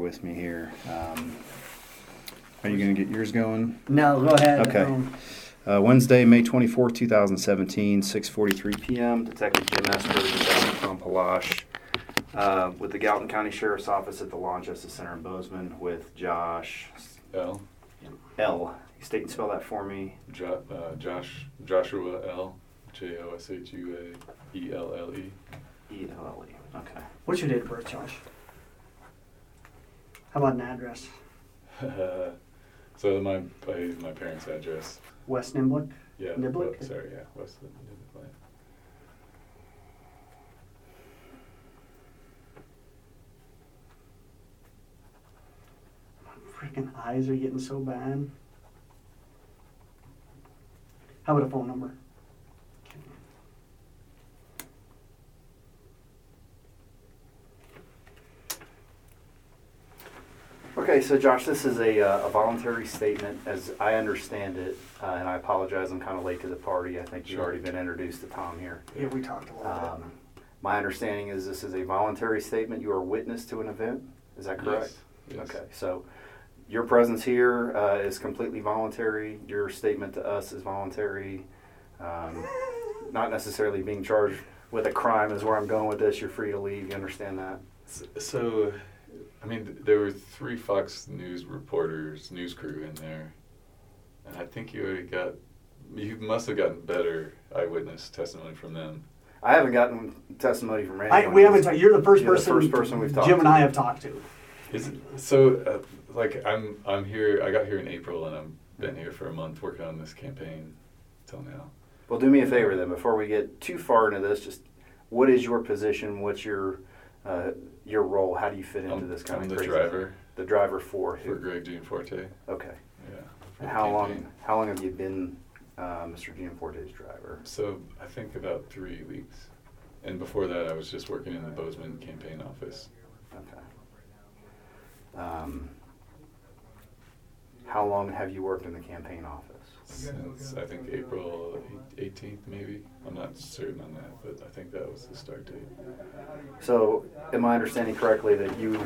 with me here. Are you going to get yours going? No, go ahead. Okay. Wednesday, May 24th, 2017, 6:43 p.m. Detective Jim Esper, Detective Tom Palash, with the Gallatin County Sheriff's Office at the Law Justice Center in Bozeman with Josh L. L. State and spell that for me. Joshua L. Joshuaelle. E-L-L-E. Okay. What's your date of birth, Josh? How about an address? So my parents' address. West Niblick? Yeah. Niblick? West Niblick Lane. My freaking eyes are getting so bad. How about a phone number? Okay, so Josh, this is a voluntary statement, as I understand it, and I apologize, I'm kind of late to the party. I think you've already been introduced to Tom here. Yeah, we talked a little bit. My understanding is this is a voluntary statement. You are a witness to an event. Is that correct? Yes. Okay, so your presence here is completely voluntary. Your statement to us is voluntary. Not necessarily being charged with a crime is where I'm going with this. You're free to leave. You understand that? So, I mean, there were 3 Fox News reporters, news crew in there, and I think you must have gotten better eyewitness testimony from them. I haven't gotten testimony from anyone. We haven't talked. You're the first person we've talked Jim to. and I have talked to. Is it, so, I'm here. I got here in April, and I've been here for a month working on this campaign till now. Well, do me a favor then, before we get too far into this. Just what is your position? What's your role? How do you fit into this kind I'm of the crazy? driver. The driver for who? For Greg Gianforte. Okay. Yeah. And how long have you been Mr. Gianforte's driver? So I think about 3 weeks, and before that I was just working in the Bozeman campaign office. Okay. How long have you worked in the campaign office? Since I think April 18th, maybe. I'm not certain on that, but I think that was the start date. So, am I understanding correctly that you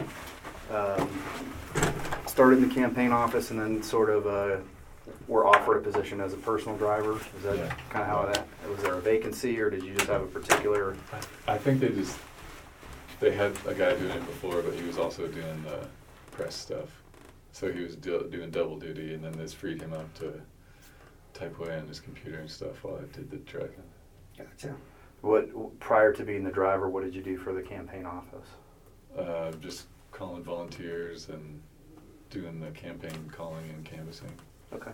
started in the campaign office and then sort of were offered a position as a personal driver? Is that kind of how that? Was there a vacancy, or did you just have a particular? I think they had a guy doing it before, but he was also doing the press stuff. So he was doing double duty, and then this freed him up to type away on his computer and stuff while I did the driving. Gotcha. Prior to being the driver, what did you do for the campaign office? Just calling volunteers and doing the campaign calling and canvassing. Okay.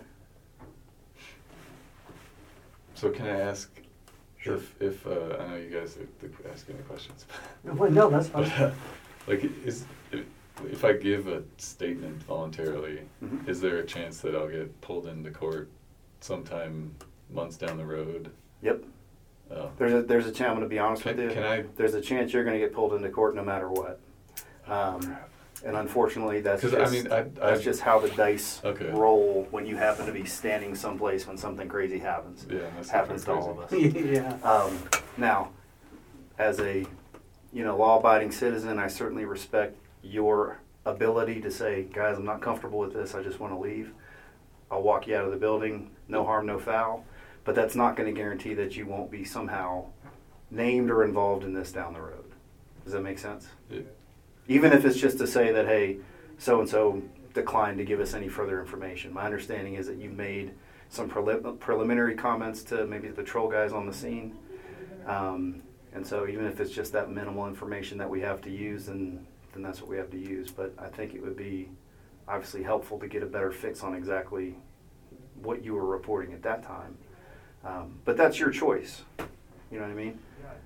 So can I ask, Sure. if I know you guys are asking any questions. Well, no, that's fine. If I give a statement voluntarily, Mm-hmm. is there a chance that I'll get pulled into court sometime months down the road? Yep. Oh. There's a chance. I'm going to be honest with you. Can I? There's a chance you're going to get pulled into court no matter what. And unfortunately, that's just how the dice roll when you happen to be standing someplace when something crazy happens. Yeah, that's happens to all of us. Yeah. Now, as a law-abiding citizen, I certainly respect your ability to say, guys, I'm not comfortable with this. I just want to leave. I'll walk you out of the building. No harm, no foul. But that's not going to guarantee that you won't be somehow named or involved in this down the road. Does that make sense? Yeah. Even if it's just to say that, hey, so-and-so declined to give us any further information. My understanding is that you made some preliminary comments to maybe the patrol guys on the scene. And so even if it's just that minimal information that we have to use, then that's what we have to use. But I think it would be obviously helpful to get a better fix on exactly what you were reporting at that time. But that's your choice. You know what I mean?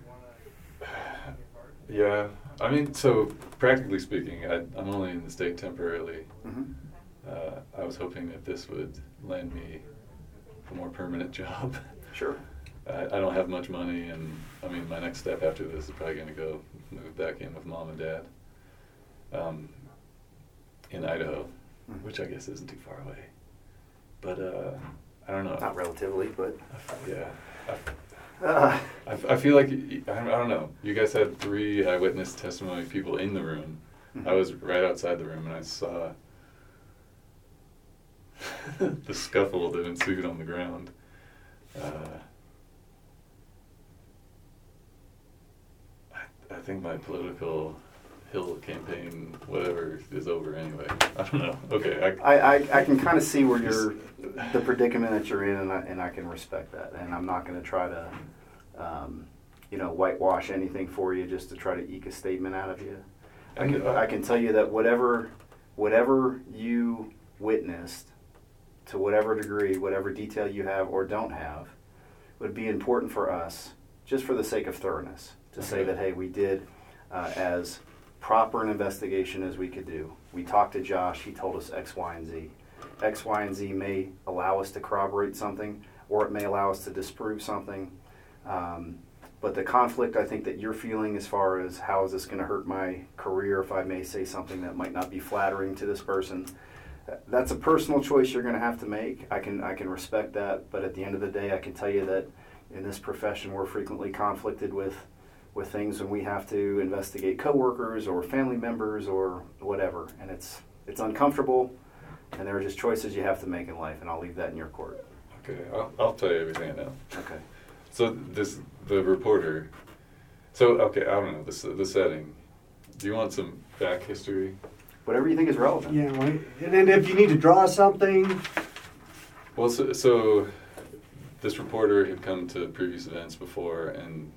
Yeah. I mean, so practically speaking, I'm only in the state temporarily. Mm-hmm. I was hoping that this would land me a more permanent job. Sure. I don't have much money, and I mean, my next step after this is probably going to go move back in with mom and dad in Idaho, Mm-hmm. which I guess isn't too far away. But I don't know. Not relatively, but Yeah. I feel like, I don't know. You guys had 3 eyewitness testimony people in the room. I was right outside the room and I saw the scuffle that ensued on the ground. I think my political Hill campaign, whatever, is over anyway. I don't know. Okay. I can kind of see where you're, the predicament that you're in, and I can respect that. And I'm not going to try to, whitewash anything for you just to try to eke a statement out of you. I can tell you that whatever you witnessed, to whatever degree, whatever detail you have or don't have, would be important for us, just for the sake of thoroughness, to say that, hey, we did as proper an investigation as we could do. We talked to Josh, he told us X, Y, and Z. X, Y, and Z may allow us to corroborate something, or it may allow us to disprove something. But the conflict, I think, that you're feeling as far as how is this going to hurt my career if I may say something that might not be flattering to this person, that's a personal choice you're going to have to make. I can respect that, but at the end of the day, I can tell you that in this profession, we're frequently conflicted with things when we have to investigate coworkers or family members or whatever, and it's uncomfortable, and there are just choices you have to make in life, and I'll leave that in your court. Okay, I'll tell you everything I know. Okay. So the reporter. So okay, I don't know the setting. Do you want some back history? Whatever you think is relevant. Yeah, right. And then if you need to draw something. Well, so this reporter had come to previous events before, and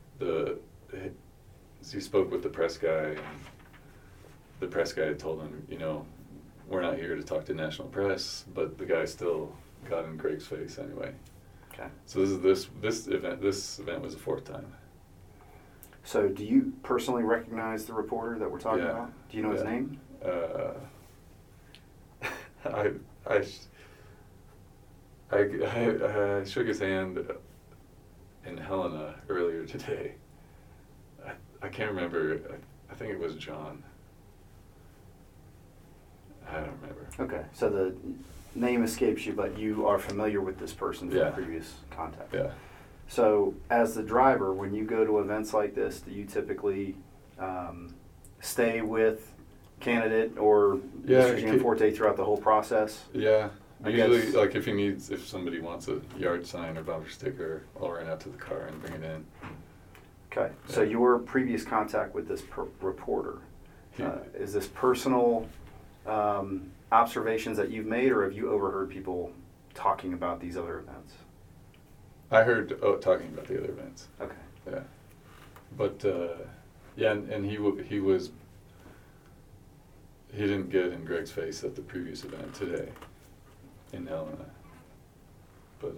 he spoke with the press guy, and the press guy had told him, we're not here to talk to national press, but the guy still got in Greg's face anyway. Okay. So this event was the fourth time. So do you personally recognize the reporter that we're talking Yeah. about? Do you know his name? I shook his hand in Helena earlier today. I can't remember. I think it was John. I don't remember. Okay, so the name escapes you, but you are familiar with this person from previous contact. Yeah. So as the driver, when you go to events like this, do you typically stay with candidate or Mr. Gianforte throughout the whole process? Yeah. I Usually, guess. like if somebody wants a yard sign or bumper sticker, I'll run out to the car and bring it in. Okay, so your previous contact with this reporter, is this personal observations that you've made, or have you overheard people talking about these other events? I heard talking about the other events. Okay. Yeah. But and he didn't get in Greg's face at the previous event today in Helena. But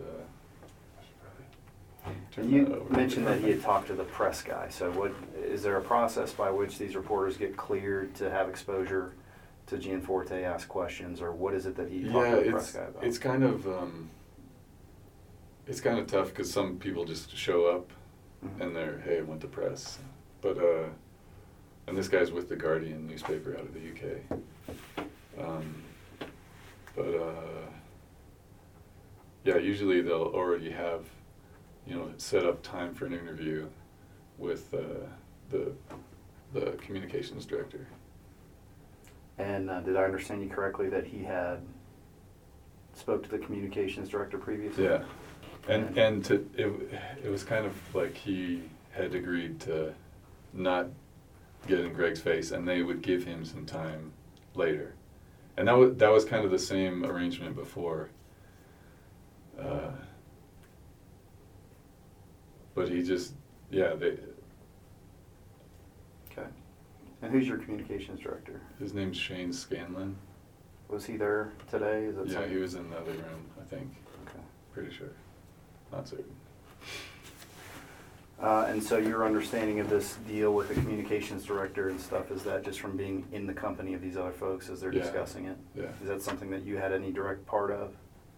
you mentioned that he had talked to the press guy. So is there a process by which these reporters get cleared to have exposure to Gianforte, ask questions, or what is it that he talked to the press guy about? It's kind of tough because some people just show up and they're, hey, I went to press. But and this guy's with the Guardian newspaper out of the UK. Usually they'll already have, set up time for an interview with the communications director. And did I understand you correctly that he had spoke to the communications director previously? Yeah, and it was kind of like he had agreed to not get in Greg's face, and they would give him some time later, and that was kind of the same arrangement before. But he just, they. Okay. And who's your communications director? His name's Shane Scanlon. Was he there today? Is that Yeah, something? he was in the other room, I think. Okay. Pretty sure. Not certain. And so your understanding of this deal with the communications director and stuff, is that just from being in the company of these other folks as they're discussing it? Yeah. Is that something that you had any direct part of?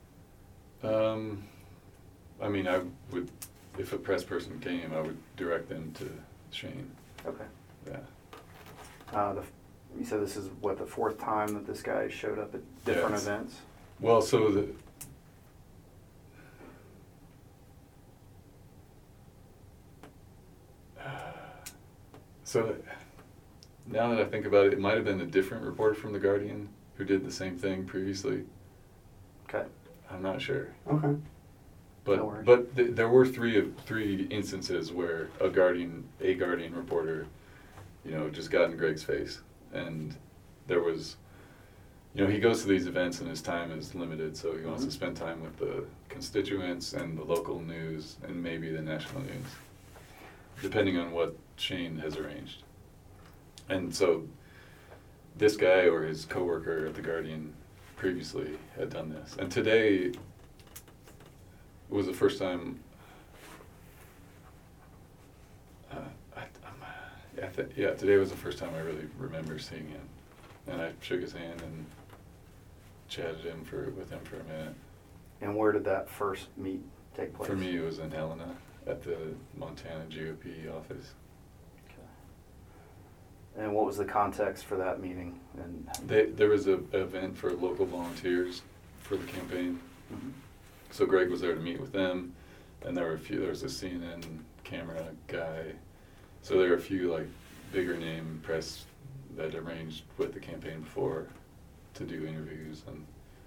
I mean, I would, if a press person came, I would direct them to Shane. Okay. Yeah. You said this is, the fourth time that this guy showed up at different events? Well, so now that I think about it, it might have been a different reporter from The Guardian who did the same thing previously. Okay. I'm not sure. Okay. No worries. But there were three instances where a Guardian reporter, just got in Greg's face, and there was, he goes to these events and his time is limited, so he wants to spend time with the constituents and the local news and maybe the national news, depending on what Shane has arranged. And so this guy or his coworker at The Guardian previously had done this. And today was the first time, today was the first time I really remember seeing him. And I shook his hand and chatted with him for a minute. And where did that first meet take place? For me, it was in Helena at the Montana GOP office. Okay. And what was the context for that meeting? And There was an event for local volunteers for the campaign. Mhm. So Greg was there to meet with them, and there was a CNN camera guy. So there were a few bigger name press that arranged with the campaign before to do interviews and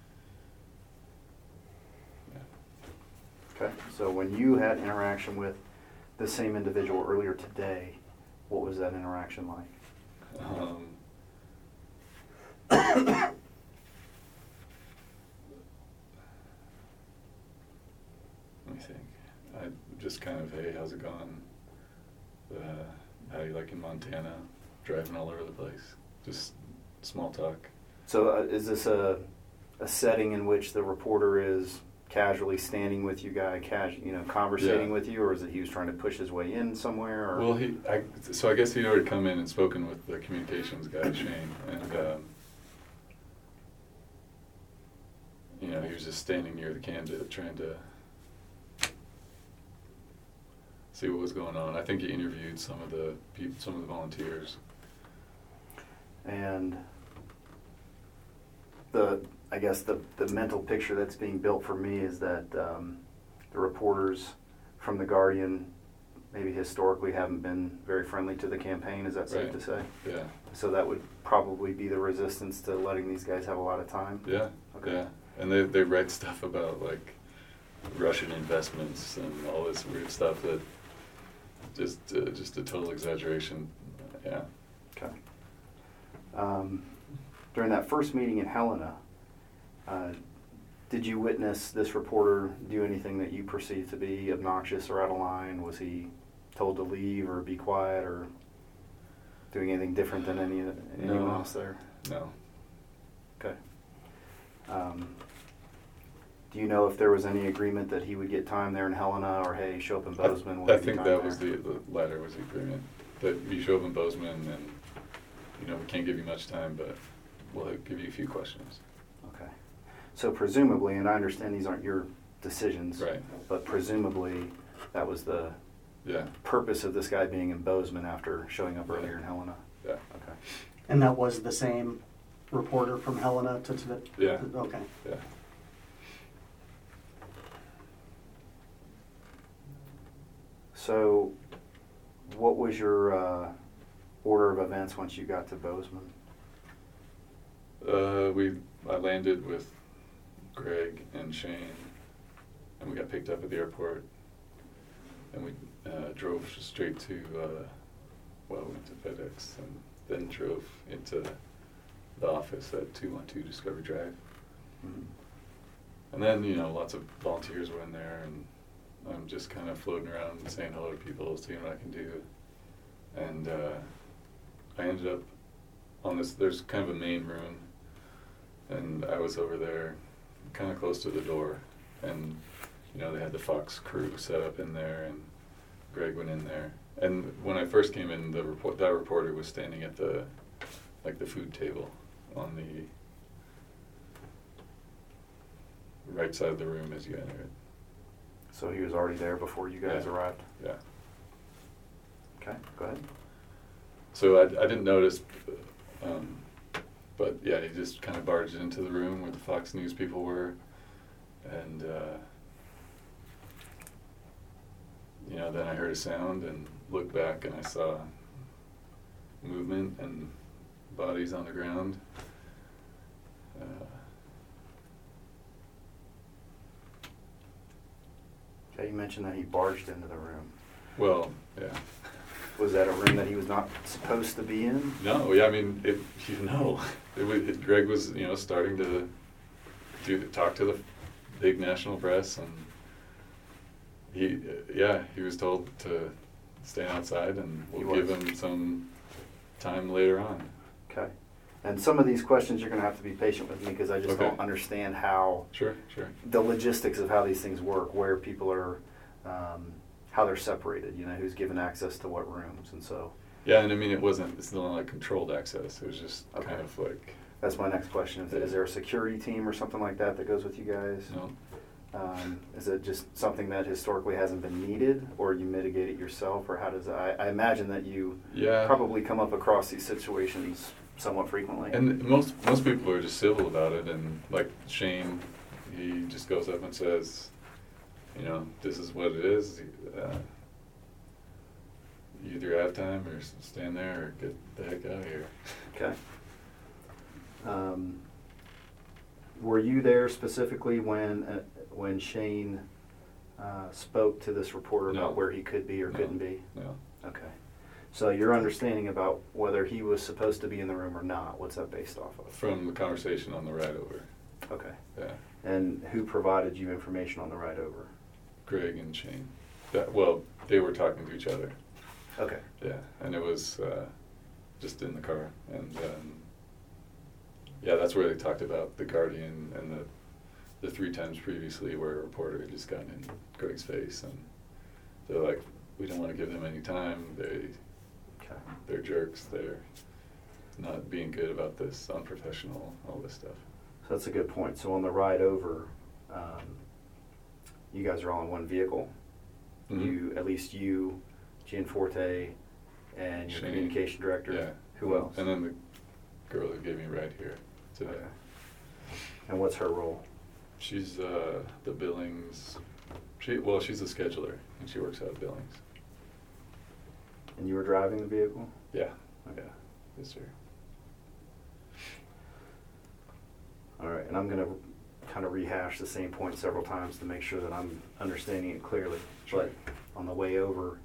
Okay, so when you had interaction with the same individual earlier today, what was that interaction like? Let me think. I just kind of, hey, how's it going? How you like in Montana? Driving all over the place. Just small talk. So is this a setting in which the reporter is casually standing with you guys, conversating Yeah. with you, or is it he was trying to push his way in somewhere? Or? Well, I guess he'd already come in and spoken with the communications guy, Shane, and he was just standing near the candidate trying to see what was going on. I think he interviewed some of the volunteers. And I guess the mental picture that's being built for me is that the reporters from The Guardian maybe historically haven't been very friendly to the campaign. Is that safe Right. to say? Yeah. So that would probably be the resistance to letting these guys have a lot of time? Yeah. Okay. Yeah. And they write stuff about Russian investments and all this weird stuff that just a total exaggeration. Yeah. Okay. During that first meeting in Helena, did you witness this reporter do anything that you perceived to be obnoxious or out of line? Was he told to leave or be quiet or doing anything different than anyone else there? No. Okay. Do you know if there was any agreement that he would get time there in Helena, or hey, show up in Bozeman? I think that was the latter was the agreement. That you show up in Bozeman and we can't give you much time, but we'll give you a few questions. Okay. So presumably, and I understand these aren't your decisions, Right. but presumably that was the purpose of this guy being in Bozeman after showing up earlier in Helena. Yeah. Okay. And that was the same reporter from Helena to the... Yeah. Okay. Yeah. So what was your order of events once you got to Bozeman? I landed with Greg and Shane, and we got picked up at the airport, and we drove straight to, we went to FedEx, and then drove into the office at 212 Discovery Drive. Mm-hmm. And then, lots of volunteers were in there, and I'm just kind of floating around and saying hello to people, seeing what I can do. And I ended up on there's kind of a main room, and I was over there kind of close to the door, and they had the Fox crew set up in there, and Greg went in there. And when I first came in, that reporter was standing at the food table on the right side of the room as you enter it. So he was already there before you guys Yeah. arrived? Yeah. Okay, go ahead. So I didn't notice, but yeah, he just kind of barged into the room where the Fox News people were, and then I heard a sound and looked back, and I saw movement and bodies on the ground. Okay, you mentioned that he barged into the room. Well, yeah. Was that a room that he was not supposed to be in? No, yeah, I mean, Greg was, starting to talk to the big national press, and he was told to stay outside, and we'll give him some time later on. Okay. And some of these questions you're going to have to be patient with me because I just don't understand how Sure. the logistics of how these things work, where people are, how they're separated, who's given access to what rooms, and so. Yeah, and I mean, it's not like controlled access. It was just kind of like. That's my next question. Is there a security team or something like that goes with you guys? No. Is it just something that historically hasn't been needed, or you mitigate it yourself, or how does that? I imagine that you probably come up across these situations somewhat frequently. And most people are just civil about it, and like Shane, he just goes up and says, this is what it is. You either have time or stand there or get the heck out of here. Okay. Were you there specifically when Shane spoke to this reporter about where he could be or couldn't be? No. Okay. So your understanding about whether he was supposed to be in the room or not, what's that based off of? From the conversation on the ride over. Okay. Yeah. And who provided you information on the ride over? Greg and Shane. They were talking to each other. Okay. Yeah, and it was just in the car, and that's where they talked about the Guardian and the 3 times previously where a reporter had just gotten in Greg's face, and they're like, we don't want to give them any time. They're jerks. They're not being good about this, unprofessional, all this stuff. So that's a good point. So on the ride over, you guys are all in one vehicle. Mm-hmm. At least you, Gianforte, and your Shane. Communication director. Yeah. Who else? And then the girl who gave me a ride here today. Okay. And what's her role? She's the Billings. She's a scheduler, and she works out of Billings. And you were driving the vehicle? Yeah. Okay. Yes, sir. All right, and I'm going to kind of rehash the same point several times to make sure that I'm understanding it clearly. Sure. But on the way over,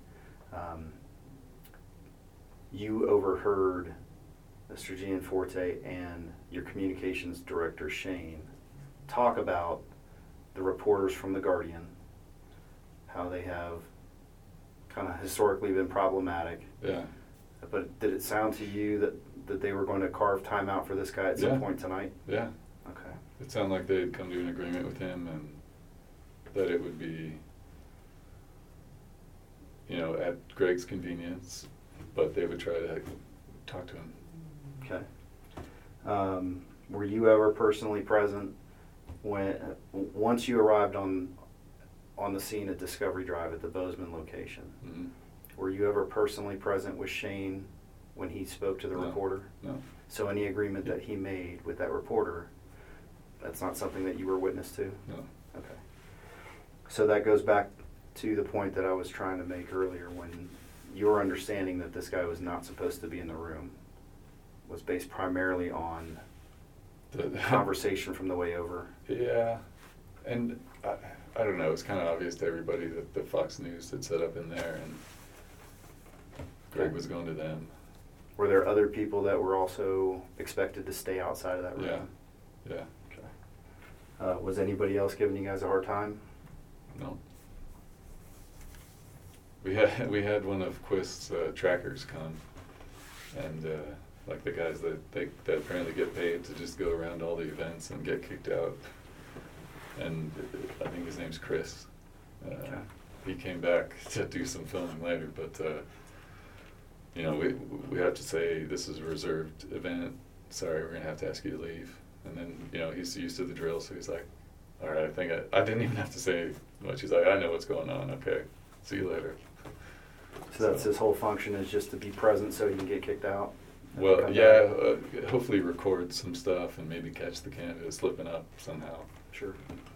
you overheard Mr. Gianforte and your communications director, Shane, talk about the reporters from The Guardian, how they have kind of historically been problematic. Yeah. But did it sound to you that they were going to carve time out for this guy at some point tonight? Yeah. Okay. It sounded like they had come to an agreement with him, and that it would be, at Greg's convenience, but they would try to talk to him. Okay. Were you ever personally present once you arrived on the scene at Discovery Drive at the Bozeman location? Mm-hmm. Were you ever personally present with Shane when he spoke to the reporter? No. So any agreement that he made with that reporter, that's not something that you were witness to? No. Okay. So that goes back to the point that I was trying to make earlier, when your understanding that this guy was not supposed to be in the room was based primarily on the conversation from the way over. Yeah. And I don't know, it's kind of obvious to everybody that the Fox News had set up in there, and Greg was going to them. Were there other people that were also expected to stay outside of that room? Yeah. Okay. Was anybody else giving you guys a hard time? No. We had one of Quist's trackers come, and like the guys that apparently get paid to just go around all the events and get kicked out. And I think his name's Chris. Okay. He came back to do some filming later, but we have to say this is a reserved event. Sorry, we're gonna have to ask you to leave. And then he's used to the drill, so he's like, all right, I think I didn't even have to say much. He's like, I know what's going on. Okay, see you later. So that's his whole function, is just to be present so he can get kicked out? Well, yeah, hopefully record some stuff and maybe catch the candidate slipping up somehow. Sure.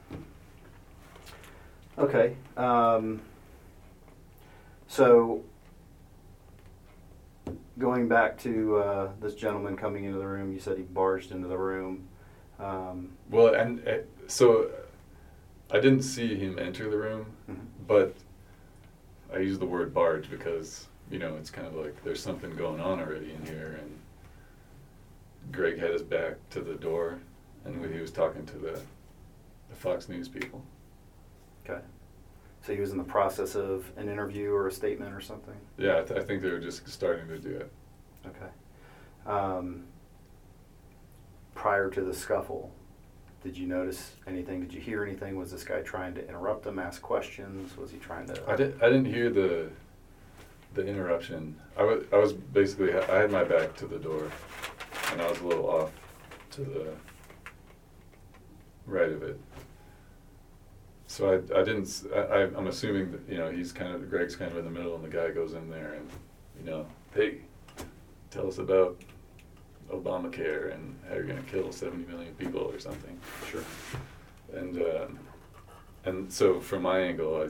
Okay. So going back to this gentleman coming into the room, you said he barged into the room. Well, and so I didn't see him enter the room, but I use the word barge because, you know, it's kind of like there's something going on already in here, and Greg had his back to the door, and he was talking to the Fox News people. Okay. So he was in the process of an interview or a statement or something? Yeah, I think they were just starting to do it. Okay. Prior to the scuffle, did you notice anything? Did you hear anything? Was this guy trying to interrupt him, ask questions? Was he trying to... I didn't hear the interruption. I was basically, I had my back to the door, and I was a little off to the right of it. So I didn't, I'm assuming that, you know, Greg's kind of in the middle, and the guy goes in there and, you know, hey, tell us about Obamacare and how you're going to kill 70 million people or something. Sure. And so from my angle,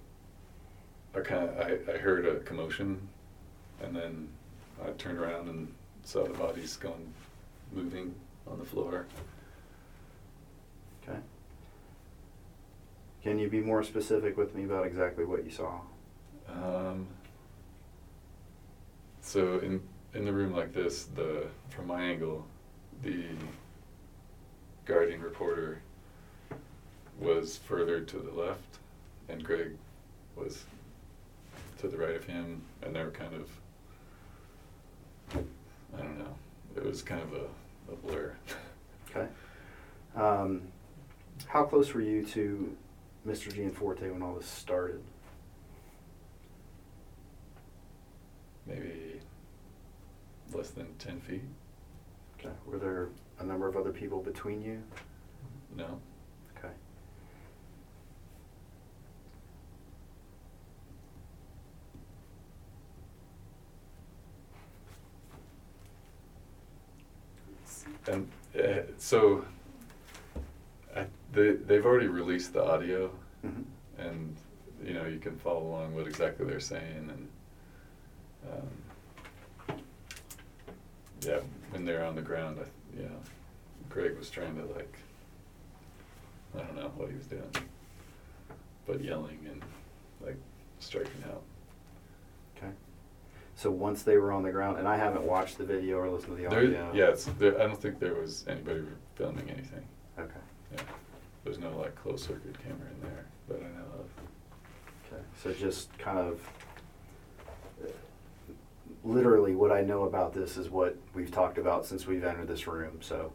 I heard a commotion, and then I turned around and saw the bodies moving on the floor. Okay. Can you be more specific with me about exactly what you saw? So in the room like this, from my angle, the Guardian reporter was further to the left, and Greg was to the right of him, and they were kind of, I don't know, it was kind of a blur. Okay. How close were you to Mr. Gianforte when all this started? Maybe less than 10 feet. Okay. Were there a number of other people between you? No. Okay. And so they've already released the audio, Mm-hmm. and you know, you can follow along what exactly they're saying, and yeah, when they're on the ground, you know, Greg was trying to, like, I don't know what he was doing, but yelling and like striking out. Okay. So once they were on the ground, and I haven't watched the video or listened to the audio. I don't think there was anybody filming anything. Okay. Yeah, there's no like closed circuit camera in there that I know of. Okay. So just kind of literally what I know about this is what we've talked about since we've entered this room. So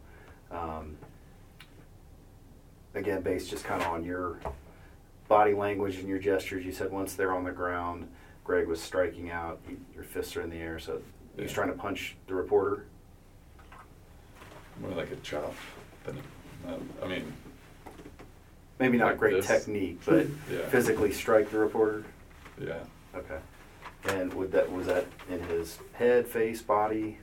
again, based just kind of on your body language and your gestures, you said once they're on the ground, Greg was striking out, your fists are in the air, so he was trying to punch the reporter? More like a chop than I mean... Maybe not like great this. technique, but Yeah. physically strike the reporter? Yeah. Okay. And was that in his head, face, body?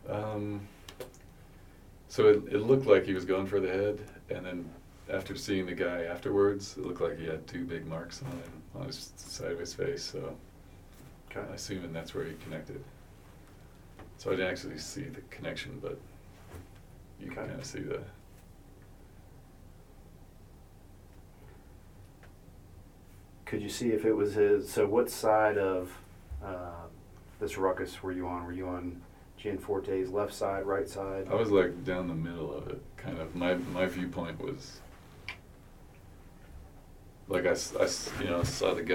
So it looked like he was going for the head, and then after seeing the guy afterwards, it looked like he had two big marks on him, on his side of his face, so Okay. I'm assuming that's where he connected. So I didn't actually see the connection, but you can Okay. kind of see the... Could you see if it was his? So what side of this ruckus were you on? Were you on Gianforte's left side, right side? I was like down the middle of it, kind of. My viewpoint was like I saw the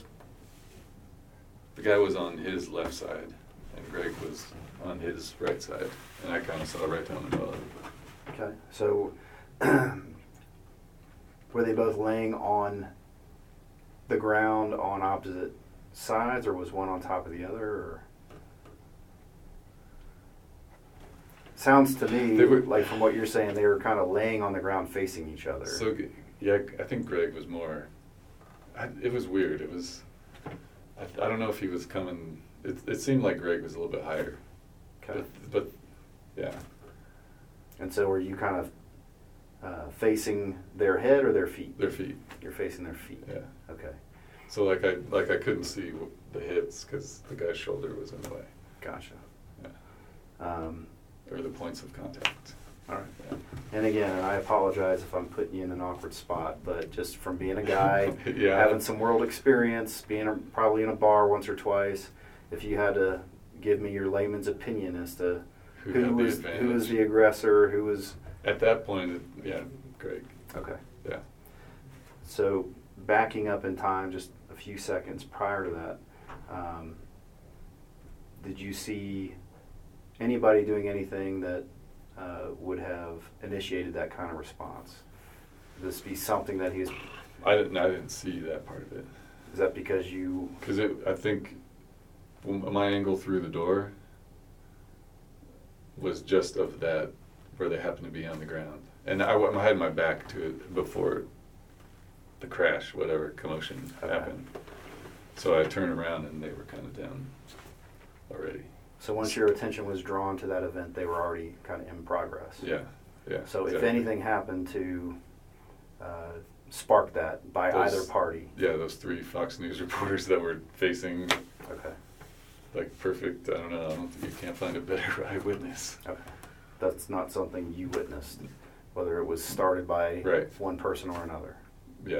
guy was on his left side, and Greg was on his right side, and I kind of saw right down the middle of it. Okay. So were they both laying on the ground on opposite sides, or was one on top of the other? Or? Sounds to me like, from what you're saying, they were kind of laying on the ground facing each other. So yeah, I think Greg was more. It was weird. It was. I don't know if he was coming. It seemed like Greg was a little bit higher. Okay. But yeah. And so were you kind of facing their head or their feet? Their feet. You're facing their feet. Yeah. Okay. So I couldn't see the hits because the guy's shoulder was in the way. Gotcha. Or the points of contact. All right. Yeah. And again, and I apologize if I'm putting you in an awkward spot, but just from being a guy, Yeah. having some world experience, probably in a bar once or twice, if you had to give me your layman's opinion as to Who had the who was advantage? the aggressor, who was... At that point, Greg. Okay. Yeah. So backing up in time just a few seconds prior to that, did you see anybody doing anything that would have initiated that kind of response? Would this be something that he's... I didn't see that part of it. Is that because you... Because I think my angle through the door was just of that, where they happened to be on the ground. And I had my back to it before the crash, whatever commotion happened. So I turned around and they were kind of down already. So once your attention was drawn to that event, they were already kind of in progress. Yeah, yeah. So if exactly. anything happened to spark that by either party. Yeah, those 3 Fox News reporters that were facing, Okay. like, perfect, I don't know, you can't find a better eyewitness. Okay. That's not something you witnessed, whether it was started by Right. one person or another. Yeah.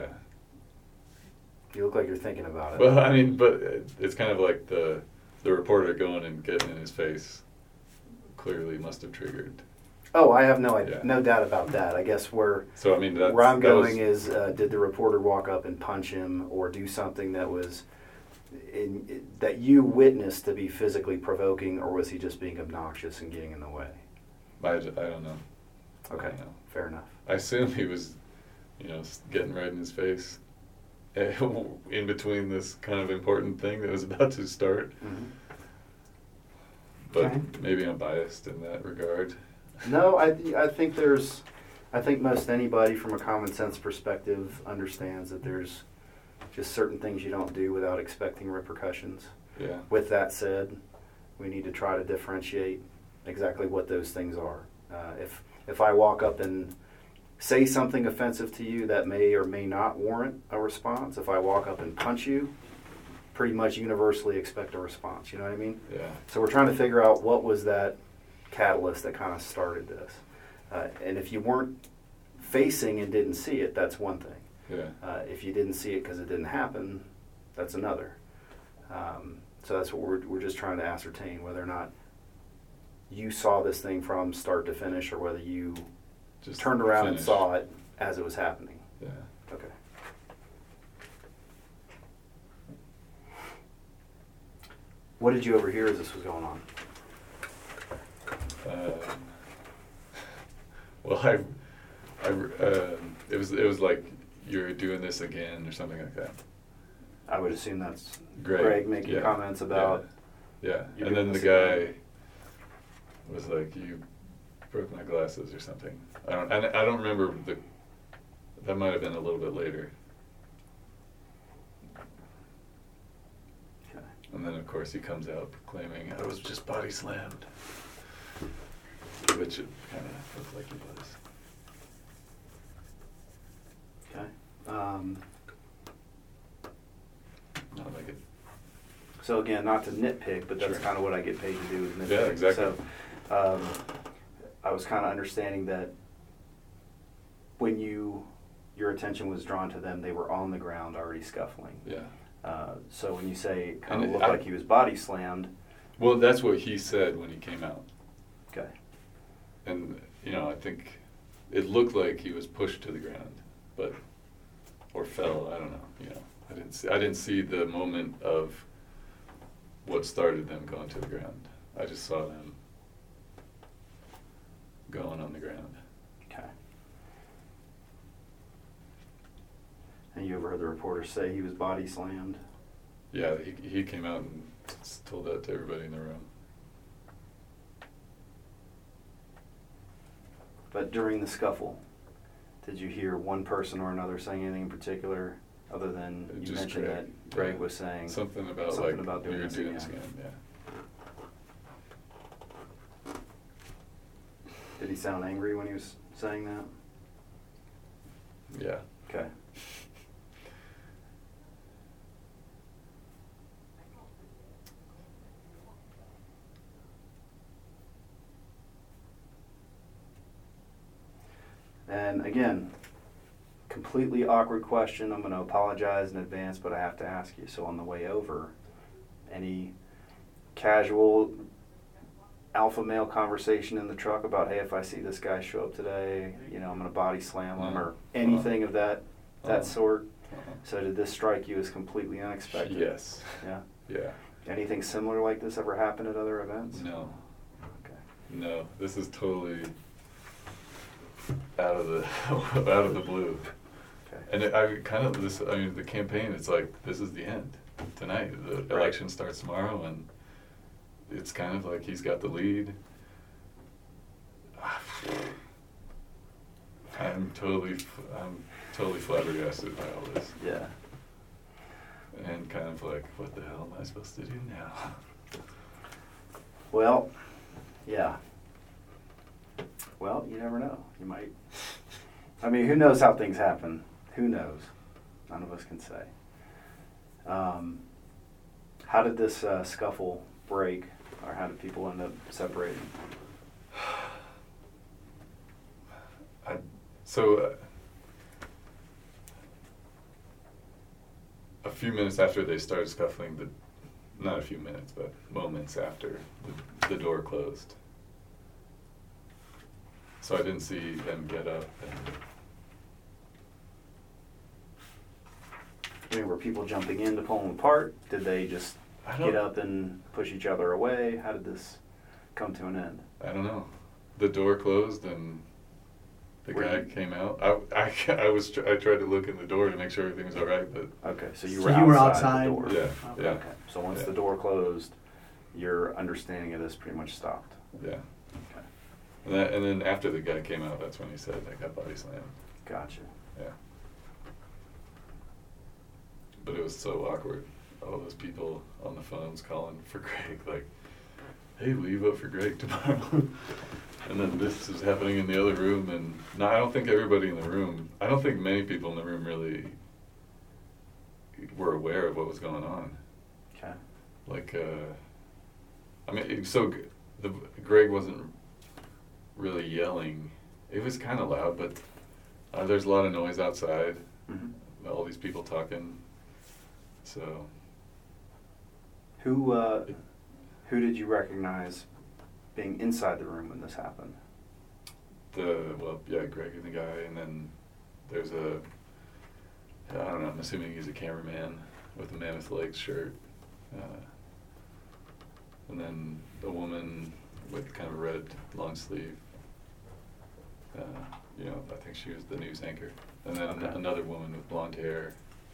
You look like you're thinking about it. Well, I mean, but it's kind of like the reporter going and getting in his face clearly must have triggered. Oh, I have no Yeah. no doubt about that. I guess where So, I mean, where I'm going is, did the reporter walk up and punch him or do something that was that you witnessed to be physically provoking, or was he just being obnoxious and getting in the way? I don't know. Okay, I don't know. fair enough. I assume he was, getting right in his face in between this kind of important thing that was about to start. Mm-hmm. But Okay. maybe I'm biased in that regard. No, I think most anybody from a common sense perspective understands that there's just certain things you don't do without expecting repercussions. Yeah. With that said, we need to try to differentiate exactly what those things are. If I walk up and say something offensive to you, that may or may not warrant a response. If I walk up and punch you, pretty much universally expect a response. You know what I mean? Yeah. So we're trying to figure out what was that catalyst that kind of started this. And if you weren't facing and didn't see it, that's one thing. Yeah. If you didn't see it because it didn't happen, that's another. So that's what we're just trying to ascertain, whether or not you saw this thing from start to finish, or whether you Just turned around and finish. saw it as it was happening. Yeah. Okay. What did you overhear as this was going on? Well, it was like you're doing this again or something like that. I would assume that's Greg, Greg making yeah. comments about... Yeah, You're and then doing the this guy again. was like, "You broke my glasses" or something. I don't remember that might have been a little bit later. Okay. And then, of course, he comes out claiming I was just body slammed, which it kind of looked like he was. Okay. Not like it. So again, not to nitpick, but that's Sure. kind of what I get paid to do is nitpick. Yeah, exactly. So I was kind of understanding that when your attention was drawn to them, they were on the ground already scuffling. Yeah. So when you say it kind of And looked like he was body slammed. Well, that's what he said when he came out. Okay. And, I think it looked like he was pushed to the ground, or fell, I don't know, I didn't see the moment of what started them going to the ground. I just saw them going on the ground. Okay. And you ever heard the reporter say he was body slammed? Yeah, he came out and told that to everybody in the room. But during the scuffle, did you hear one person or another saying anything in particular, other than you Just mentioned Greg. that Greg Yeah. was saying Something about doing you're this doing this again? again, yeah. Did he sound angry when he was saying that? Yeah. Okay. And again, completely awkward question. I'm going to apologize in advance, but I have to ask you. So on the way over, any casual alpha male conversation in the truck about, hey, if I see this guy show up today, I'm going to body slam him, or anything of that sort? So did this strike you as completely unexpected? Yes. Yeah? Yeah. Anything similar like this ever happened at other events? No. Okay. No. This is totally out of the out of the blue. Okay. And the campaign, it's like, this is the end tonight. The election starts tomorrow, and it's kind of like he's got the lead. I'm totally flabbergasted by all this. Yeah. And kind of like, what the hell am I supposed to do now? Well, yeah. Well, you never know. You might. I mean, who knows how things happen? Who knows? None of us can say. How did this scuffle break, or how did people end up separating? A few minutes after they started scuffling, not a few minutes, but moments after, the door closed. So I didn't see them get up. I mean, were people jumping in to pull them apart? Did they just get up and push each other away? How did this come to an end? I don't know. The door closed and the guy came out. I tried to look in the door to make sure everything was all right, but okay, so you So were you were outside the outside? door. Yeah, Okay. yeah. Okay. So once the door closed, your understanding of this pretty much stopped. yeah. Okay. And then after the guy came out, that's when he said I got body slammed. Gotcha. Yeah. But it was so awkward. All those people on the phones calling for Greg, like, hey, will you vote for Greg tomorrow? And then this is happening in the other room, and no, I don't think everybody in the room, I don't think many people in the room really were aware of what was going on. Okay. Like, I mean, so Greg wasn't really yelling. It was kind of loud, but there's a lot of noise outside. Mm-hmm. All these people talking. So. Who did you recognize being inside the room when this happened? Greg and the guy, and then there's I don't know, I'm assuming he's a cameraman with a Mammoth Lakes shirt. And then a woman with kind of a red long sleeve. I think she was the news anchor. And then another woman with blonde hair.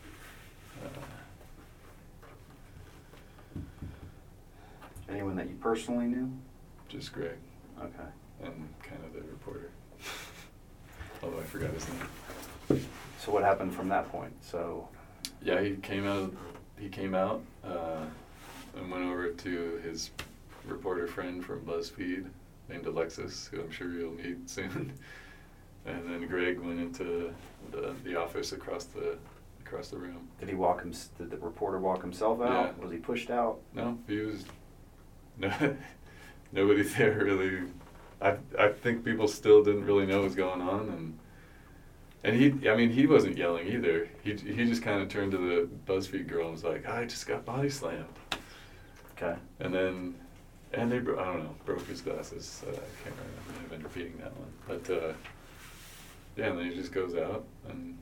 Anyone that you personally knew? Just Greg. Okay. And kind of the reporter. Although I forgot his name. So what happened from that point? So. Yeah, he came out and went over to his reporter friend from BuzzFeed named Alexis, who I'm sure you'll meet soon. And then Greg went into the office across the room. Did the reporter walk himself out? Yeah. Was he pushed out? No, he was. No, nobody there really. I think people still didn't really know what was going on, and he wasn't yelling either. He just kind of turned to the BuzzFeed girl and was like, I just got body slammed. Okay. And then, they broke his glasses. I can't remember. I've been repeating that one, but and then he just goes out, and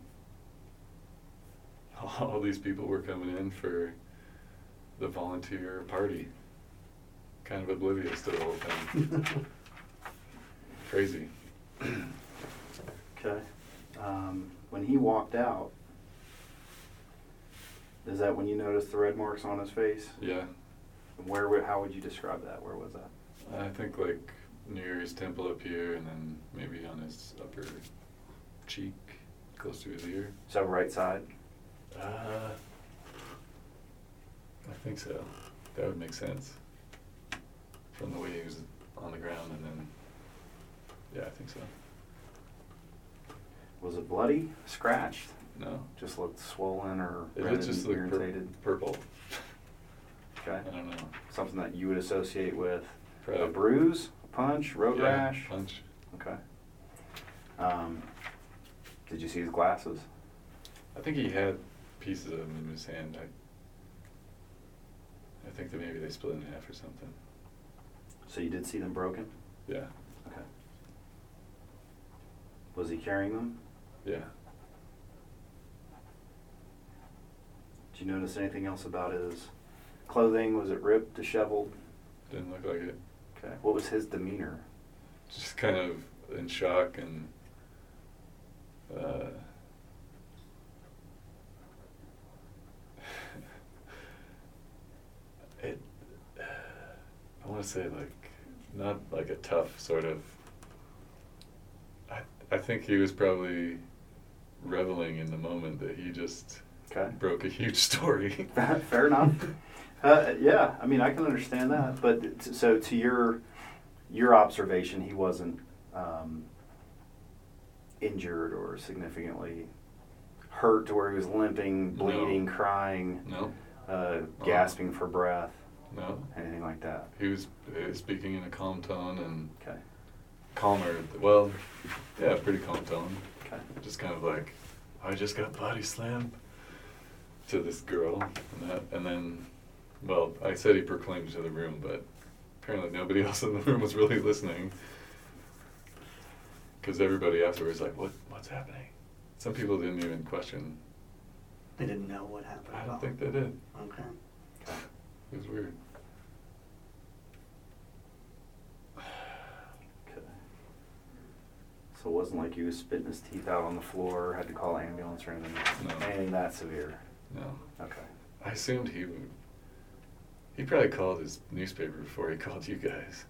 all these people were coming in for the volunteer party. Kind of oblivious to the whole thing. Crazy. Okay. When he walked out, is that when you noticed the red marks on his face? Yeah. How would you describe that? Where was that? I think like near his temple up here, and then maybe on his upper cheek, close to his ear. So right side? I think so. That would make sense. From the way he was on the ground, and then, yeah, I think so. Was it bloody? Scratched? No. Just looked swollen or It just looked irritated? purple. Okay. I don't know. Something that you would associate with a Probably. bruise, a punch, road rash? Punch. Okay. Did you see his glasses? I think he had pieces of them in his hand. I think that maybe they split in half or something. So you did see them broken? Yeah. Okay. Was he carrying them? Yeah. Did you notice anything else about his clothing? Was it ripped, disheveled? Didn't look like it. Okay. What was his demeanor? Just kind of in shock and I want to say like not like a tough sort of. I think he was probably reveling in the moment that he just Okay. broke a huge story. Fair enough. Yeah, I mean, I can understand that. But so to your observation, he wasn't injured or significantly hurt to where he was limping, bleeding, No. crying, No. gasping for breath, No. anything like that. He was speaking in a calm tone and Okay. calmer. Well, yeah, pretty calm tone. Okay. Just kind of like, I just got body slammed to this girl, and then, well, I said he proclaimed to the room, but apparently nobody else in the room was really listening, because everybody afterwards like, what's happening? Some people didn't even question. They didn't know what happened. I at don't all. think they did. Okay. It was weird. Okay. So it wasn't like he was spitting his teeth out on the floor, had to call an ambulance or anything. No. Anything that severe. No. Okay. I assumed he probably called his newspaper before he called you guys.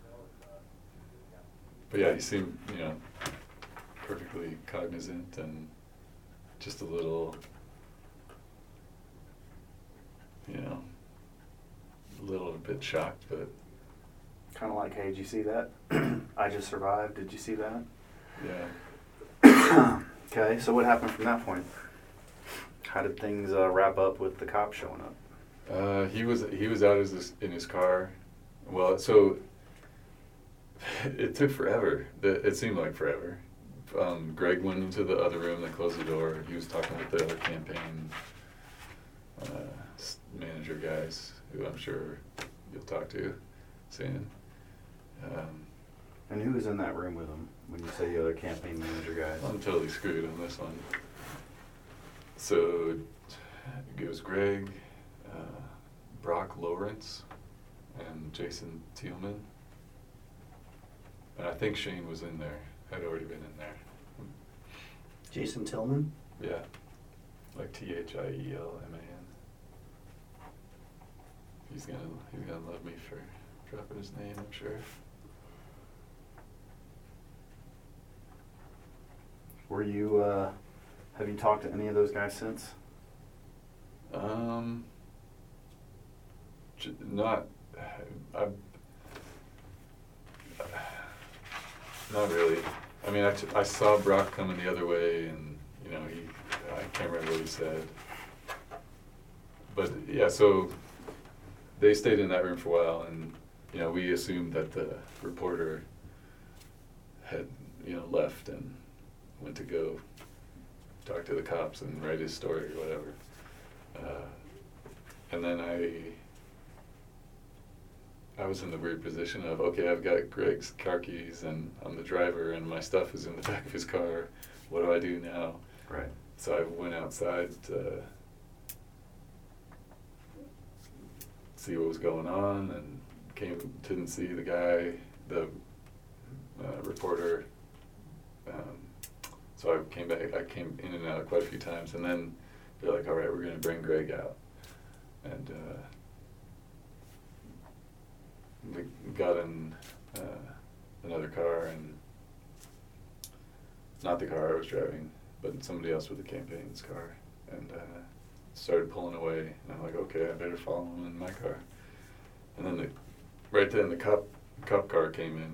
But yeah, he seemed, perfectly cognizant and just a little, a little bit shocked, but Kind of like, hey, did you see that? I just survived. Did you see that? yeah. Okay, so what happened from that point? How did things wrap up with the cop showing up? He was out in his car. Well, so it took forever. It seemed like forever. Greg went into the other room. They closed the door. He was talking with the other campaign manager guys, who I'm sure you'll talk to soon. And who was in that room with him when you say the other campaign manager guys? I'm totally screwed on this one. So it was Greg, Brock Lawrence, and Jason Thielman. And I think Shane was in there, had already been in there. Jason Tillman? Yeah, like Thielman. He's gonna love me for dropping his name, I'm sure. Were you, have you talked to any of those guys since? Not really. I mean, I saw Brock coming the other way, and I can't remember what he said. But yeah, so they stayed in that room for a while, and we assumed that the reporter had left and went to go talk to the cops and write his story or whatever. And then I was in the weird position of, okay, I've got Greg's car keys and I'm the driver and my stuff is in the back of his car. What do I do now? Right. So I went outside to see what was going on and didn't see the guy, the reporter. So I came back. I came in and out quite a few times, and then they're like, "All right, we're going to bring Greg out," and we got in another car, and not the car I was driving, but somebody else with the campaign's car, and started pulling away. And I'm like, "Okay, I better follow him in my car." And then right then the cop car came in,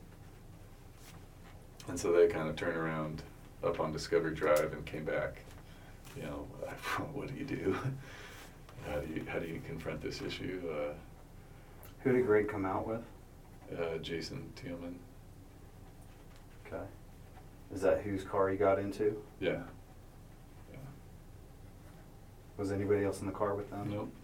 and so they kind of turned around up on Discovery Drive and came back. What do you do? How do you confront this issue? Who did Greg come out with? Jason Thielman. Okay. Is that whose car you got into? Yeah. Yeah. Was anybody else in the car with them? Nope.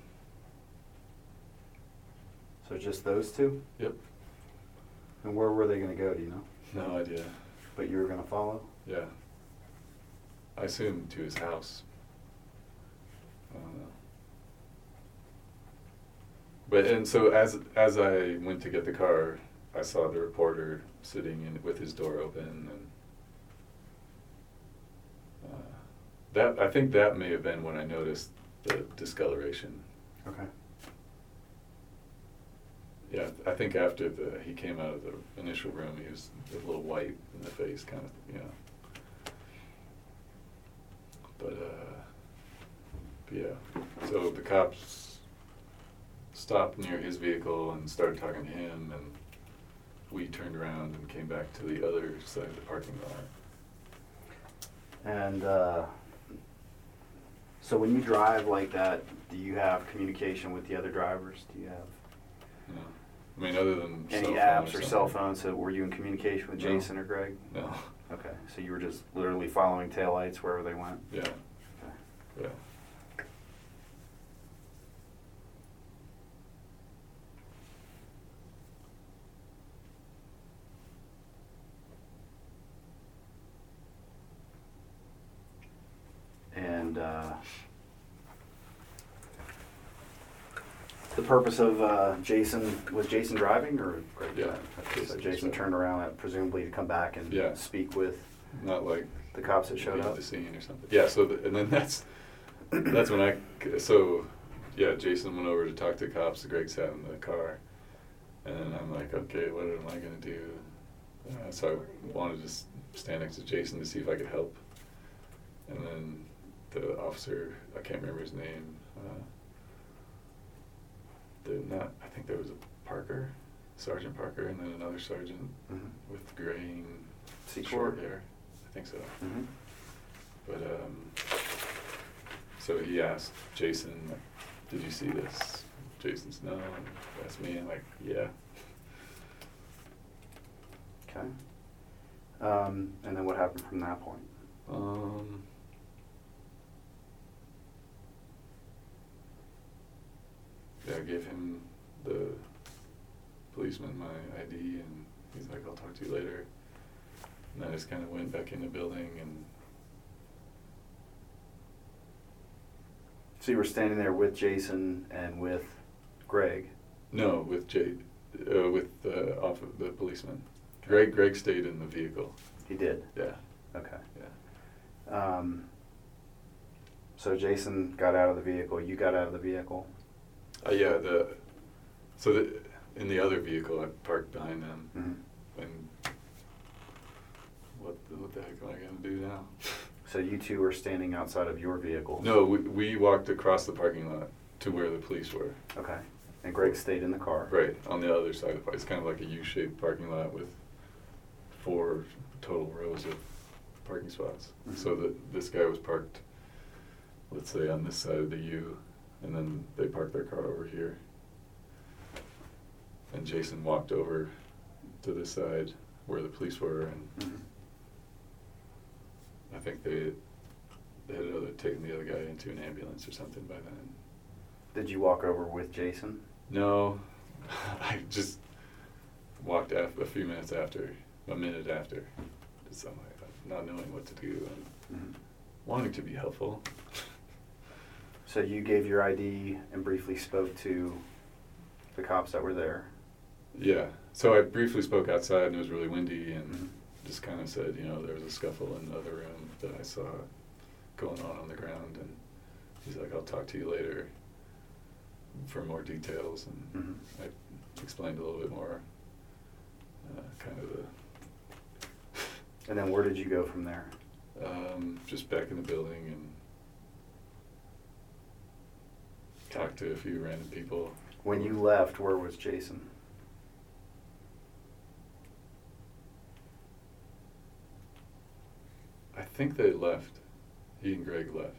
So just those two? Yep. And where were they going to go, do you know? No idea. But you were going to follow? Yeah. I assumed to his house. I don't know. But and so as I went to get the car, I saw the reporter sitting in with his door open, and that I think that may have been when I noticed the discoloration. Okay. Yeah, I think after he came out of the initial room, he was a little white in the face, kind of, you know. But yeah, so the cops stopped near his vehicle and started talking to him, and we turned around and came back to the other side of the parking lot. And so when you drive like that, do you have communication with the other drivers? Do you have No. I mean, other than any cell phone apps or cell something. phones? So were you in communication with No. Jason or Greg? No. Okay, so you were just literally following taillights wherever they went? Yeah. Okay. Yeah. And the purpose of Jason, was Jason driving or Greg? Yeah, driving? Okay, so Jason was Jason driving. turned around presumably to come back and Yeah. speak with Not like the cops that showed being at up? the scene or something. Yeah. So and then that's when yeah, Jason went over to talk to the cops. Greg sat in the car, and I'm like, okay, what am I gonna do? So I wanted to stand next to Jason to see if I could help. And then the officer, I can't remember his name. I think there was a Parker, Sergeant Parker, and then another sergeant Mhm. with graying Secor? short hair. I think so. Mm-hmm. But so he asked Jason, like, did you see this? Jason's no, and that's me. I'm like, yeah. Okay. And then what happened from that point? Yeah, I gave him the policeman my ID, and he's like, I'll talk to you later. And I just kind of went back in the building, and So you were standing there with Jason and with Greg? no, with off of the policeman. Greg stayed in the vehicle. He did? Yeah, Okay. yeah. So Jason got out of the vehicle, you got out of the vehicle? Yeah, in the other vehicle, I parked behind them, Mm-hmm. and what the heck am I gonna do now? So you two were standing outside of your vehicle? No, we walked across the parking lot to where the police were. Okay. And Greg stayed in the car? Right, on the other side of the park. It's kind of like a U-shaped parking lot with 4 total rows of parking spots. Mhm. So this guy was parked, let's say, on this side of the U, and then they parked their car over here. And Jason walked over to this side where the police were, and Mhm. I think they had taken the other guy into an ambulance or something by then. Did you walk over with Jason? No, I just walked a minute after, just not knowing what to do and Mhm. wanting to be helpful. So you gave your ID and briefly spoke to the cops that were there? Yeah, so I briefly spoke outside, and it was really windy, and Mhm. just kind of said, there was a scuffle in the other room that I saw going on the ground, and he's like, I'll talk to you later for more details, and Mhm. I explained a little bit more, kind of And then where did you go from there? just back in the building and talked to a few random people. When you left, where was Jason? I think they left. He and Greg left.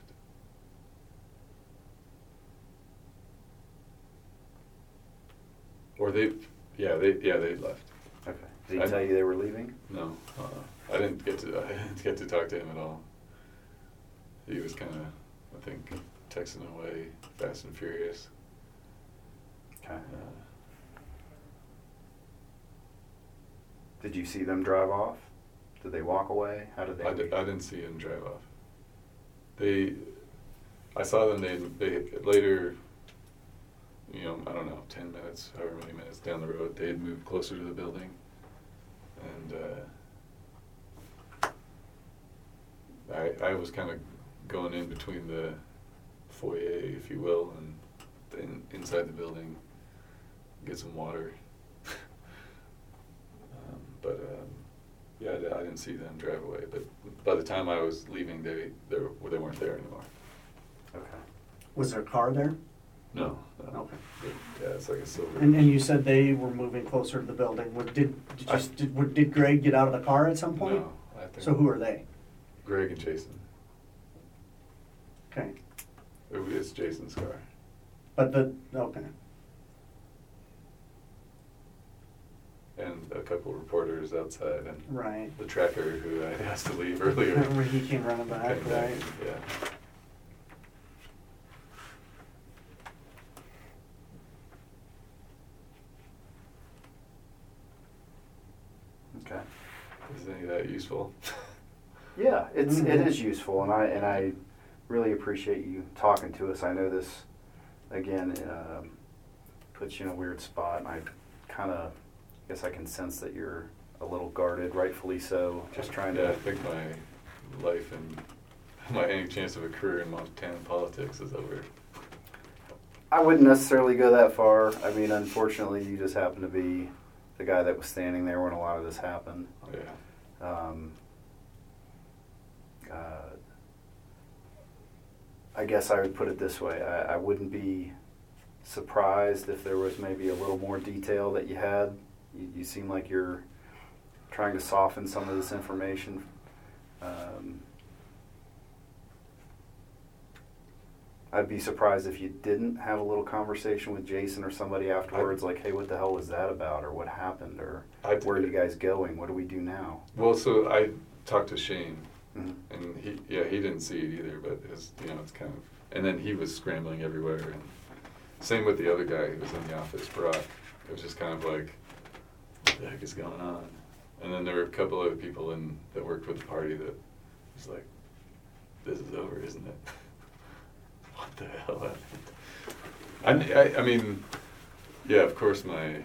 Or they left. Okay. Did he I- tell you they were leaving? No, I didn't get to talk to him at all. He was kind of, I think, texting away, fast and furious. Okay. Did you see them drive off? Did they walk away? How did they? I didn't see him drive off. I saw them. They later, you know, I don't know, 10 minutes, however many minutes down the road, they had moved closer to the building, and I was kind of going in between the foyer, if you will, and then inside the building, get some water. Yeah, I didn't see them drive away, but by the time I was leaving, they weren't there anymore. Okay. Was there a car there? No. Okay. Yeah, it's like a silver. And you said they were moving closer to the building. Did Greg get out of the car at some point? No, I think. So who are they? Greg and Jason. Okay. It's Jason's car. But okay. And a couple reporters outside, and Right. the tracker who I asked to leave earlier. Remember he came running back, came back, right? yeah. Okay. Is any of that useful? Yeah, it Mhm. is useful, and I really appreciate you talking to us. I know this again puts you in a weird spot, and I kind of guess I can sense that you're a little guarded, rightfully so. Just trying Yeah, I to. think my life and any chance of a career in Montana politics is over. I wouldn't necessarily go that far. I mean, unfortunately, you just happen to be the guy that was standing there when a lot of this happened. Yeah. I guess I would put it this way. I wouldn't be surprised if there was maybe a little more detail that you had. You seem like you're trying to soften some of this information. I'd be surprised if you didn't have a little conversation with Jason or somebody afterwards, like, hey, what the hell was that about, or what happened, or where are you guys going? What do we do now? Well, so I talked to Shane, Mm-hmm. and he didn't see it either, but it's kind of, and then he was scrambling everywhere, and same with the other guy who was in the office, Brock. It was just kind of like, what the heck is going on? And then there were a couple other people that worked with the party that was like, this is over, isn't it? What the hell happened? I mean, yeah, of course my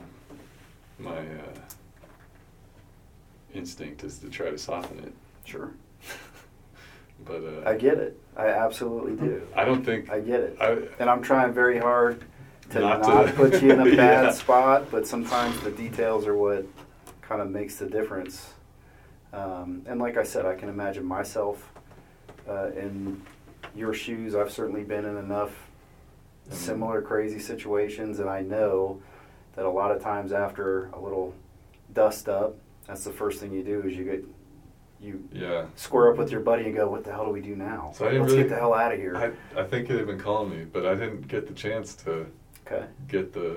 instinct is to try to soften it. Sure. But I get it. I absolutely do. I don't think I get it. I, And I'm trying very hard to Not not to- put you in a bad Yeah. spot, but sometimes the details are what kind of makes the difference. And like I said, I can imagine myself in your shoes. I've certainly been in enough similar crazy situations, and I know that a lot of times after a little dust up, that's the first thing you do is you yeah. square up with your buddy and go, what the hell do we do now? So I didn't Let's really get the hell out of here. I think they've been calling me, but I didn't get the chance to Okay. get the.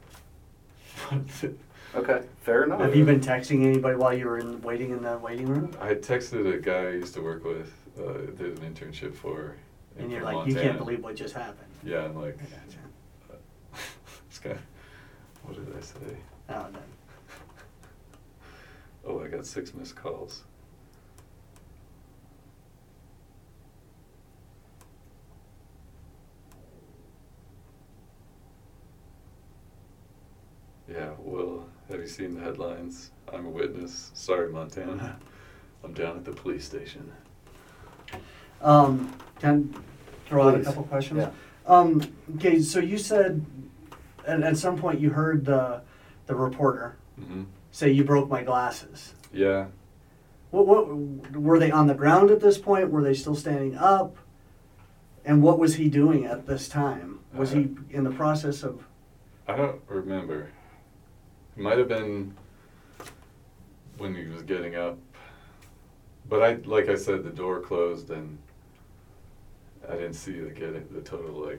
Okay. Fair enough. Have you been texting anybody while you were waiting in the waiting room? I texted a guy I used to work with, did an internship for. And you're from like, Montana. you can't believe what just happened. Yeah, I'm like, I gotcha. it's kind of, what did I say? Oh, no. Oh, I got 6 missed calls. Yeah, well, have you seen the headlines? I'm a witness. Sorry, Montana. I'm down at the police station. Can I throw out a Please. couple questions? Yeah. Okay, so you said at some point you heard the reporter Mm-hmm. say you broke my glasses. Yeah. What were they on the ground at this point? Were they still standing up? And what was he doing at this time? Was he in the process of? I don't remember. It might have been when he was getting up. But like I said, the door closed and I didn't see the total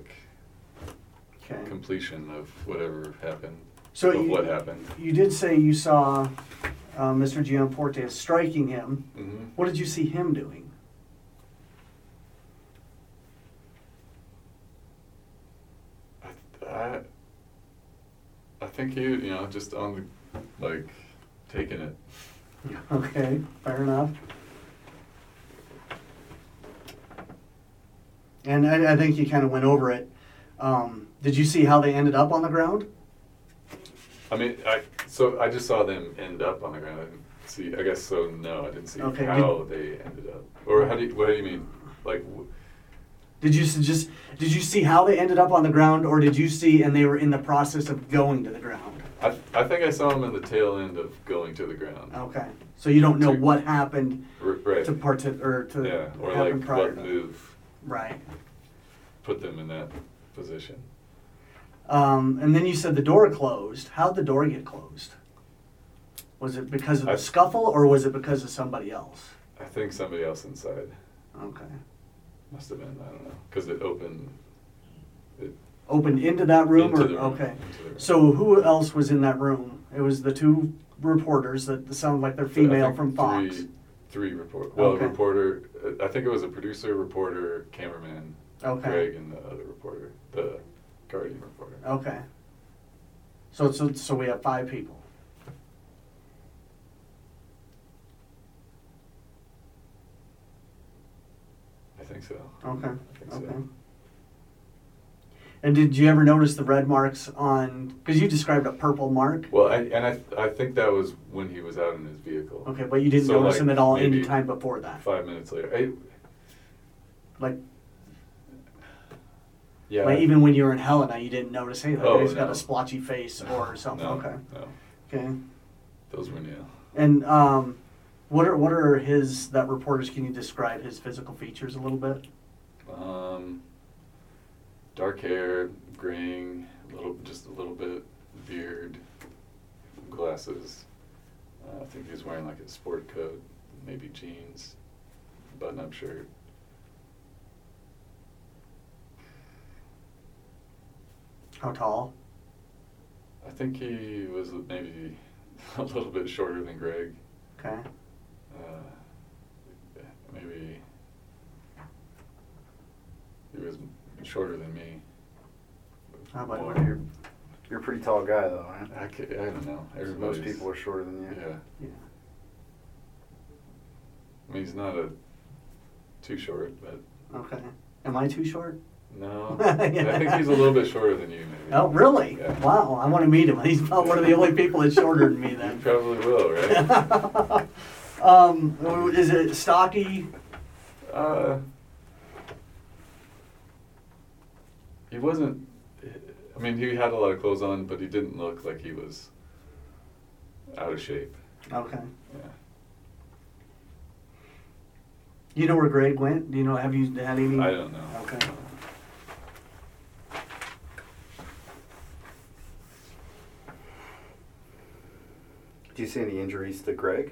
Okay. completion of whatever happened. So of what happened. You did say you saw Mr. Gianforte is striking him. Mm-hmm. What did you see him doing? I think he, just on the, like, taking it. Okay, fair enough. And I think you kind of went over it. Did you see how they ended up on the ground? I mean, I just saw them end up on the ground. I didn't see. I guess so. No, I didn't see Okay, how they ended up. Or what do you mean? Like, Did you see how they ended up on the ground, or did you see and they were in the process of going to the ground? I think I saw them in the tail end of going to the ground. Okay, so you don't know what happened Right. to Yeah, or happen like prior what to- move Right. put them in that position. And then you said the door closed. How'd the door get closed? Was it because of the scuffle, or was it because of somebody else? I think somebody else inside. Okay. Must have been. I don't know, because it opened. Opened into that room, Into or the room, okay. into the room. So who else was in that room? It was the two reporters that sound like they're female I think from Fox. Three report. Well, Okay. a reporter. I think it was a producer, reporter, cameraman, Okay. Greg, and the other reporter, the Guardian reporter. Okay. So we have 5 people. I think so. Okay. I think so. Okay. And did you ever notice the red marks on? Because you described a purple mark. Well, I think that was when he was out in his vehicle. Okay, but you didn't So, notice like, them at all any maybe time before that. 5 minutes later. Like Yeah. Like even when you were in Helena, you didn't notice, hey, that Oh, guy's got no. a splotchy face or something. No, Okay. no. Okay. Those were new. And what are that reporters? Can you describe his physical features a little bit? Dark hair, graying, just a little bit, beard, glasses. I think he was wearing like a sport coat, maybe jeans, button-up shirt. How tall? I think he was maybe a little bit shorter than Greg. Okay. Maybe he was shorter than me. How about More. You're a pretty tall guy, though, right? I don't know. Most Everybody's- people are shorter than you. Yeah. Yeah. I mean, he's not too short, but Okay. Am I too short? no. I think he's a little bit shorter than you, maybe. Oh, really? Yeah. Wow. I want to meet him. He's about one of the only people that's shorter than me You then. probably will, right? Is it stocky? He wasn't. I mean, he had a lot of clothes on, but he didn't look like he was out of shape. Okay. Yeah. You know where Greg went? Do you know? Have you had any? I don't know. Okay. Do you see any injuries to Greg?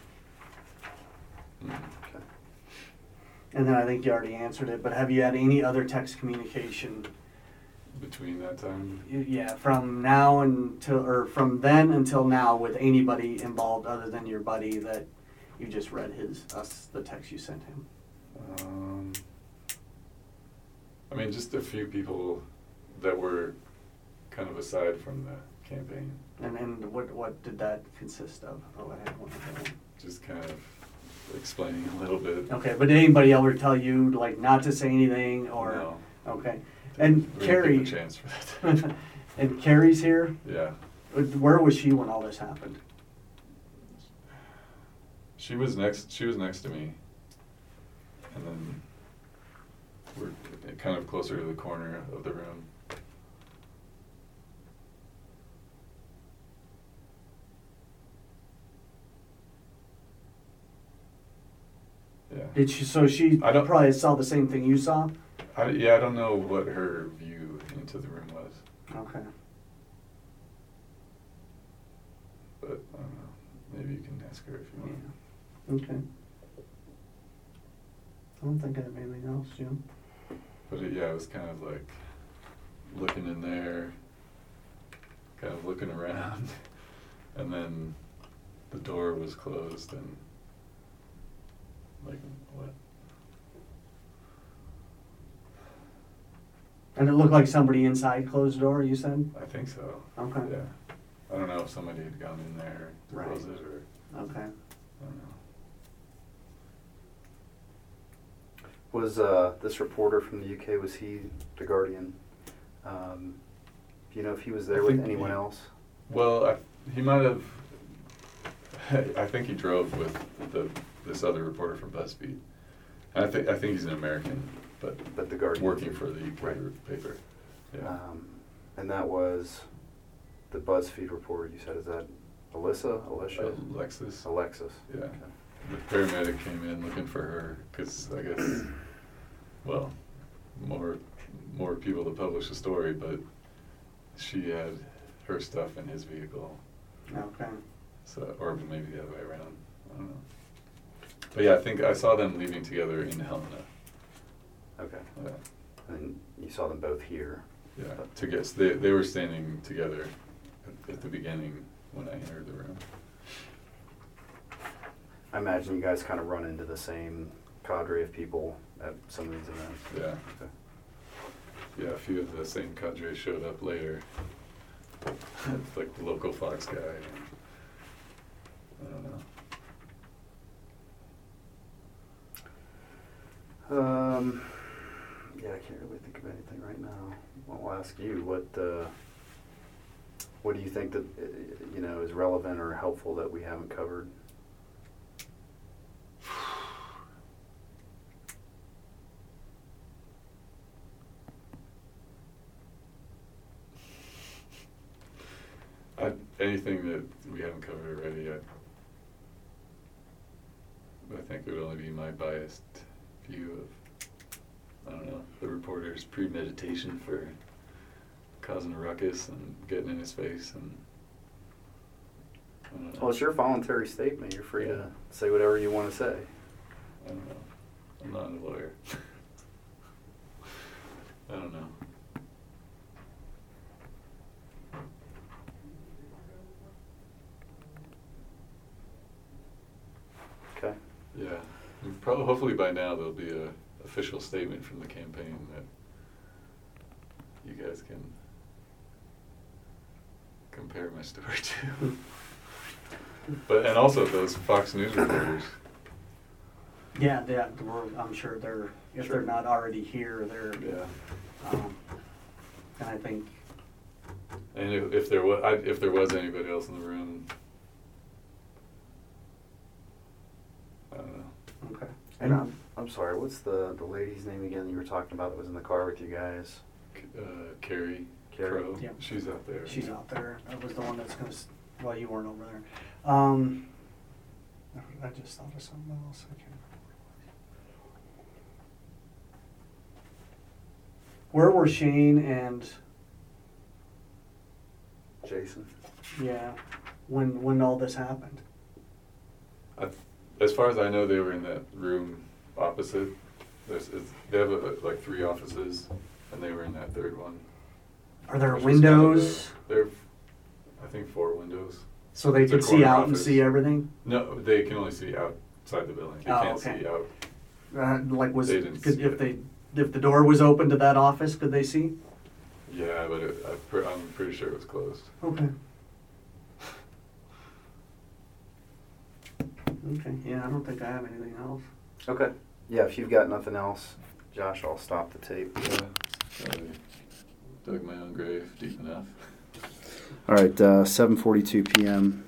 Mm. Okay. And then I think you already answered it, but have you had any other text communication? Between that time, Yeah, from now until, or from then until now, with anybody involved other than your buddy that you just read the text you sent him? I mean, just a few people that were kind of aside from the campaign. And what did that consist of? Oh, I had one of them. Just kind of explaining a little bit. Okay, but did anybody ever tell you like not to say anything or? No. Okay, and We didn't Carrie. get a chance for that. And Carrie's here. Yeah. Where was she when all this happened? She was next to me, and then we're kind of closer to the corner of the room. Yeah. Did she? So she I don't- probably saw the same thing you saw. I don't know what her view into the room was, Okay. but I don't know. Maybe you can ask her if you want. Okay. I don't think I have anything else, Jim. But it was kind of like looking in there, kind of looking around, and then the door was closed and like what? And it looked like somebody inside closed the door, you said? I think so. Okay. Yeah. I don't know if somebody had gone in there to Right. close it or Okay. I don't know. Was this reporter from the UK, was he the Guardian? Do you know if he was there I with think anyone he- else? Well, he might have. I think he drove with this other reporter from BuzzFeed. And I think he's an American, but But the Guardian. working for the UK Right. paper. Yeah. And that was the BuzzFeed reporter, you said, is that Alicia? Alexis. Alexis. Yeah. Okay. The paramedic came in looking for her because I guess, well, more people to publish the story, but she had her stuff in his vehicle. Okay. So, or maybe the other way around. I don't know. But yeah, I think I saw them leaving together in Helena. Okay. Yeah. And you saw them both here. Yeah. They were standing together at the beginning when I entered the room. I imagine you guys kind of run into the same cadre of people at some of these events. Yeah. Okay. Yeah, a few of the same cadre showed up later. Like the local Fox guy. I don't know. Yeah, I can't really think of anything right now. I'll ask you, what do you think that is relevant or helpful that we haven't covered? Anything that we haven't covered already, I think it would only be my biased view of, I don't know, the reporter's premeditation for causing a ruckus and getting in his face and I don't know. Well, it's your voluntary statement. You're free Yeah. to say whatever you want to say. I don't know. I'm not a lawyer. I don't know. Okay. Yeah. Probably, hopefully by now there'll be a official statement from the campaign that you guys can compare my story to. And also those Fox News reporters. Yeah, I'm sure if Sure. they're not already here, they're, Yeah. and I think, And if there was anybody else in the room, I don't know. okay. And I'm sorry, what's the lady's name again you were talking about that was in the car with you guys? Carrie Carrie. Crow. Yeah. She's out there. She's out there. That was the one that's gonna, well, you weren't over there. I just thought of something else. I can't remember. Where were Shane and, Jason? yeah, when all this happened? As far as I know, they were in that room opposite. They have like 3 offices, and they were in that third one. Are there Which was kind of windows There, I think 4 windows. so they It's a could see corner out and office. see everything? No, they can only see outside the building. They Oh, can't okay. see out. Like They didn't see it. if the door was open to that office, could they see? Yeah, but I'm pretty sure it was closed. Okay. Okay, yeah, I don't think I have anything else. Okay. Yeah, if you've got nothing else, Josh, I'll stop the tape. Yeah, probably dug my own grave deep enough. All right, 7:42 p.m.